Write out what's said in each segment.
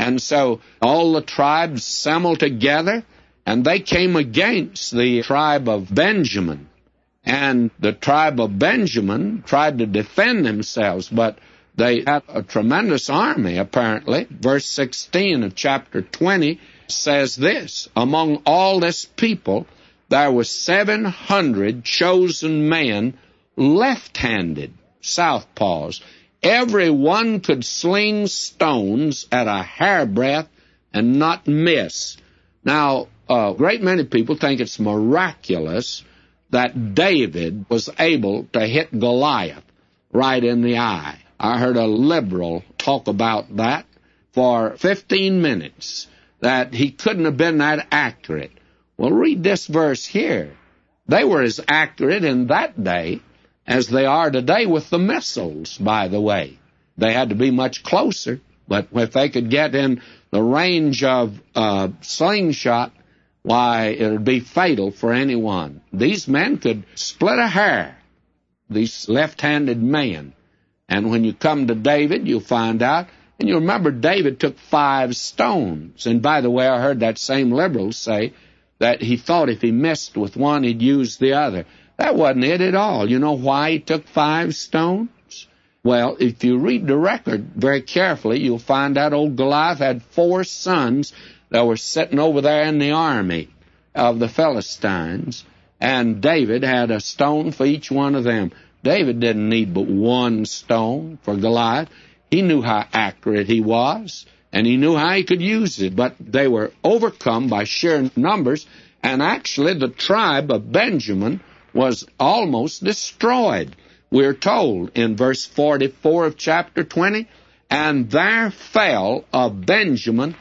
And so all the tribes assembled together, and they came against the tribe of Benjamin. And the tribe of Benjamin tried to defend themselves, but they had a tremendous army, apparently. Verse 16 of chapter 20 says this, among all this people, there were 700 chosen men left-handed, southpaws. Every one could sling stones at a hairbreadth and not miss. Now, a great many people think it's miraculous that David was able to hit Goliath right in the eye. I heard a liberal talk about that for 15 minutes, that he couldn't have been that accurate. Well, read this verse here. They were as accurate in that day as they are today with the missiles, by the way. They had to be much closer, but if they could get in the range of slingshot, why, it would be fatal for anyone. These men could split a hair, these left-handed men. And when you come to David, you'll find out, and you remember David took 5 stones. And by the way, I heard that same liberal say that he thought if he missed with one, he'd use the other. That wasn't it at all. You know why he took 5 stones? Well, if you read the record very carefully, you'll find out old Goliath had 4 sons that were sitting over there in the army of the Philistines, and David had a stone for each one of them. David didn't need but 1 stone for Goliath. He knew how accurate he was, and he knew how he could use it, but they were overcome by sheer numbers, and actually the tribe of Benjamin was almost destroyed. We're told in verse 44 of chapter 20, and there fell of Benjamin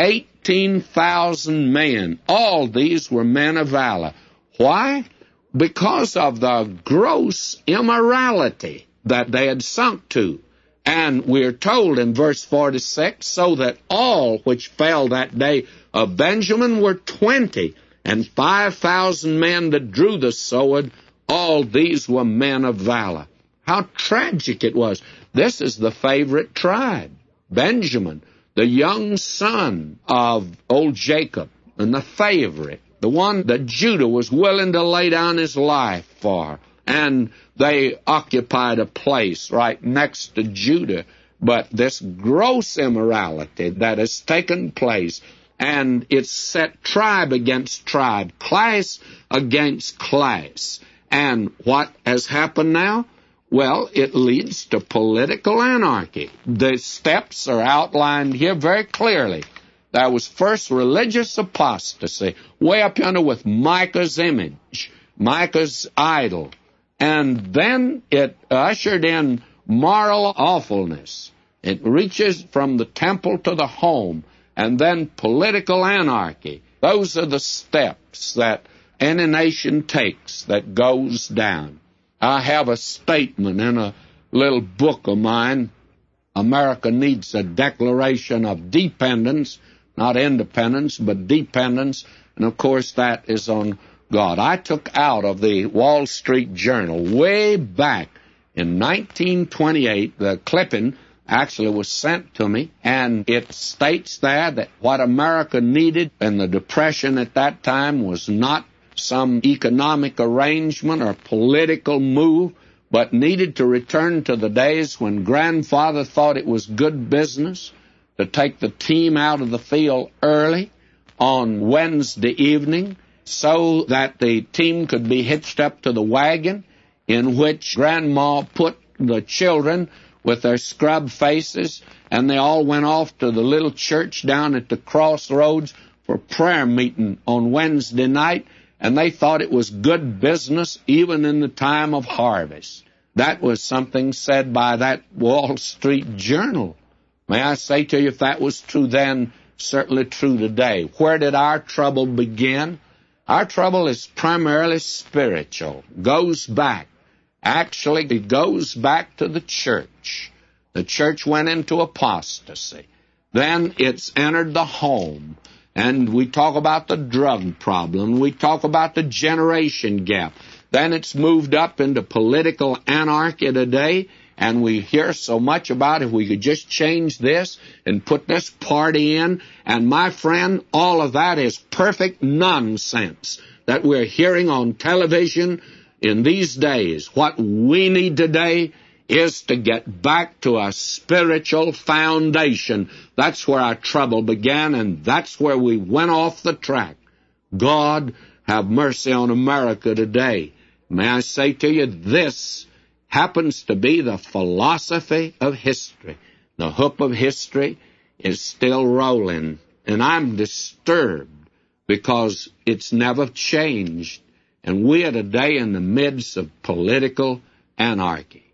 18,000 men. All these were men of valor. Why? Because of the gross immorality that they had sunk to. And we're told in verse 46, so that all which fell that day of Benjamin were 20, and 5,000 men that drew the sword. All these were men of valor. How tragic it was. This is the favorite tribe, Benjamin, the young son of old Jacob, and the favorite, the one that Judah was willing to lay down his life for. And they occupied a place right next to Judah. But this gross immorality that has taken place, and it's set tribe against tribe, class against class. And what has happened now? Well, it leads to political anarchy. The steps are outlined here very clearly. There was first religious apostasy, way up yonder with Micah's image, Micah's idol. And then it ushered in moral awfulness. It reaches from the temple to the home, and then political anarchy. Those are the steps that any nation takes that goes down. I have a statement in a little book of mine. America needs a declaration of dependence, not independence, but dependence. And, of course, that is on God. I took out of the Wall Street Journal way back in 1928, the clipping actually was sent to me, and it states there that what America needed in the Depression at that time was not some economic arrangement or political move, but needed to return to the days when grandfather thought it was good business to take the team out of the field early on Wednesday evening so that the team could be hitched up to the wagon in which grandma put the children with their scrub faces, and they all went off to the little church down at the crossroads for prayer meeting on Wednesday night, and they thought it was good business even in the time of harvest. That was something said by that Wall Street Journal. May I say to you, if that was true then, certainly true today. Where did our trouble begin? Our trouble is primarily spiritual, goes back. Actually, it goes back to the church. The church went into apostasy. Then it's entered the home. And we talk about the drug problem. We talk about the generation gap. Then it's moved up into political anarchy today. and we hear so much about if we could just change this and put this party in. And my friend, all of that is perfect nonsense that we're hearing on television in these days. What we need today is to get back to a spiritual foundation. That's where our trouble began, and that's where we went off the track. God have mercy on America today. May I say to you, this happens to be the philosophy of history. The hoop of history is still rolling, and I'm disturbed because it's never changed. And we are today in the midst of political anarchy.